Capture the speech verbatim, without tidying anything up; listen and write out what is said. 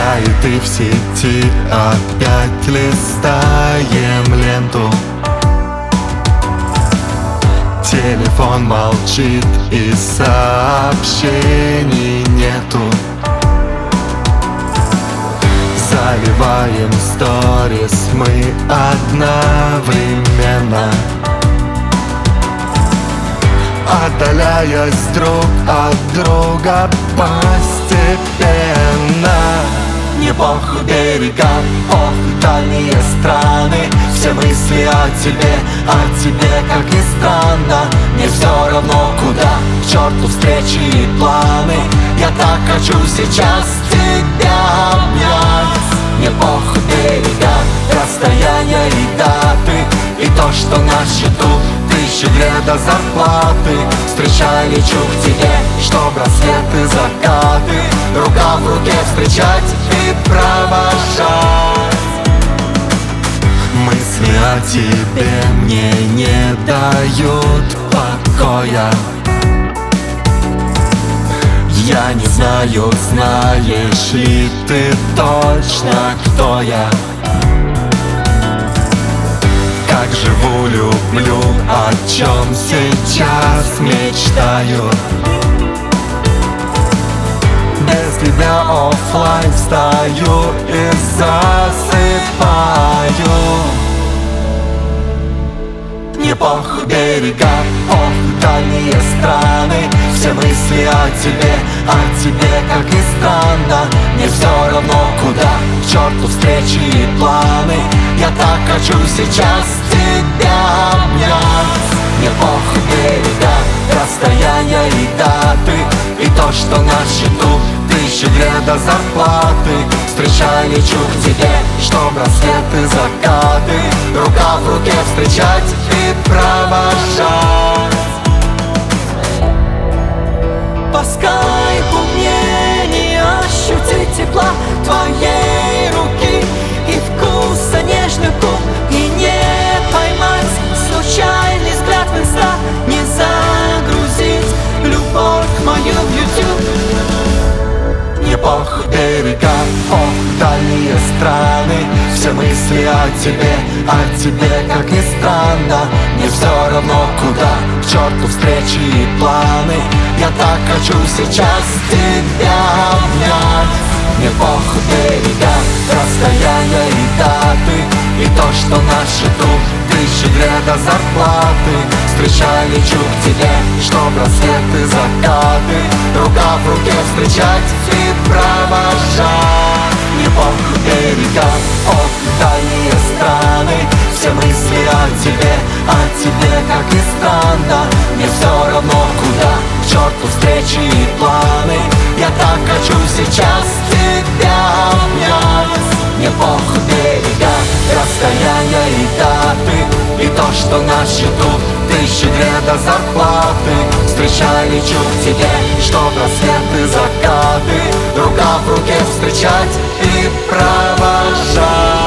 Мелькает и в сети, опять листаем ленту. Телефон молчит и сообщений нету. Заливаем сторис мы одновременно, отдаляясь друг от друга постепенно. Не похуй берега, похуй дальние страны. Все мысли о тебе, о тебе, как ни странно. Мне все равно куда, к черту встречи и планы. Я так хочу сейчас тебя обнять. Мне похуй берега, расстояния и даты, и то, что на счету тысячи две до зарплаты. Встречай, лечу к тебе, что браслеты, закаты. Рука в руке встречать и провожать. Мысли о тебе мне не дают покоя. Я не знаю, знаешь ли ты точно, кто я. Как живу, люблю, о чем сейчас мечтаю. Без тебя оффлайн встаю и засыпаю. Не похуй берега, похуй дальние страны. Все мысли о тебе, о тебе, как ни странно. Мне все равно куда, к черту встречи и планы. Я так хочу сейчас тебя обнять. Мне похуй берега, расстояния и даты, и то, что на счету тысячи две до зарплаты. Встречай, лечу к тебе, что браслеты, закаты. Рука в руке встречать и провожать. По скайпу мне не ощутить тепла твоей руки и вкуса нежных губ, и не поймать случайный взгляд в инста, не загрузить любовь мою в ютуб. Не похуй берега, похуй дальние страны. Все мысли о тебе, о тебе, как ни странно. Мне все равно куда, к черту встречи и планы. Я так хочу сейчас тебя обнять. Мне похуй берега, расстояния и даты, и то, что на счету тысячи две до зарплаты. Встречай, лечу к тебе, что браслеты, закаты. Рука в руке встречать и провожать. Не похуй берега, похуй дальние страны. Все мысли о тебе, о тебе, как ни странно. Мне все равно куда, к черту встречи и планы. Я так хочу сейчас тебя обнять. Мне похуй берега, расстояния и даты, и то, что на счету тысячи две до зарплаты. Встречай, лечу к тебе, что браслеты, закаты. Рука в руке встречать и провожать.